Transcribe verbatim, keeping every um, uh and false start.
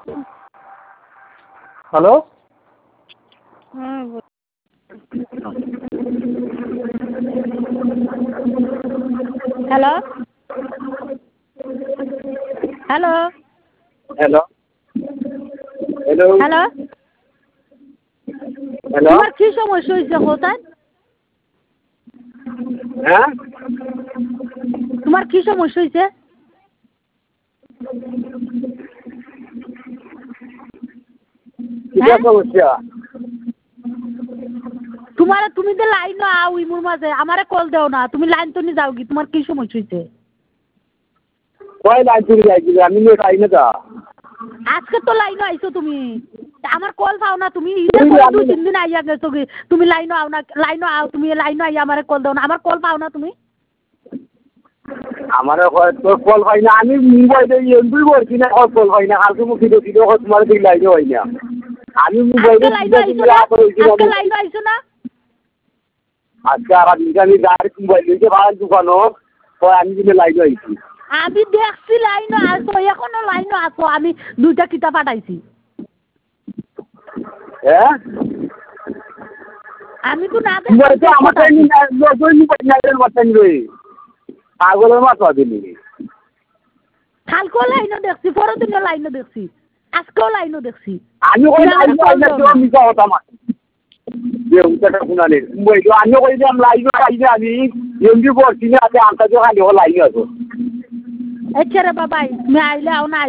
hello হ্যাঁ hello hello hello hello hello hello তোমার কি সমস্যা হয়েছে কোথায় হ্যাঁ তোমার কি সমস্যা হয়েছে কিটা সমস্যা তোমার তুমি তো লাইন আও ইমুর মাঝে আমারে কল দেও না তুমি লাইন তো নি যাও কি তোমার কি সমস্যা হয়েছে কয় লাইন চুরি যাইছিল আমি নিয়ে পাই না তা আজকে তো লাইন আইছো তুমি আমার কল পাও না তুমি ঈদের পরে দুই তিন দিন আইয়া গেছো কি তুমি লাইন আও না লাইন আও তুমি লাইন আইয়া আমারে কল দাও না আমার কল পাও না তুমি আমার তোর কল পাই না আমি মোবাইলে এমবি করছি না কল পাই না কালকে মুখি দেখি তোমার দিকে লাইনে হয় না আমি মোবাইলে আজকে লাইন আইছো না আজকে লাইন আইছো না আজকে আর আমি ডাইরেক্ট মোবাইল লিখে ভাড়ার দোকানো আমি দিনে লাইনে আইছি আমি দেখছি লাইন আসো এখনো লাইন আসো আমি দুইটা কিতাব পাঠাইছি হ্যাঁ আমি তো না মোবাইলটা আমার টাইম মোবাইল মারতেন রে পাগলের মাথা দিলি কালকেও লাইনও দেখছি পরের দিনও লাইনও দেখছি আজকেও লাইনও দেখছি আমি কই লাইন লাইন তো আমি কথা মা যে উনটা কোনা নেই মোবাইল আমি কই যে আমি লাইন আইছে আমি এমবি করছি না আছে আনতা যে খালি লাইন আছে এছাড়া বাবাই আমি আইলে আও না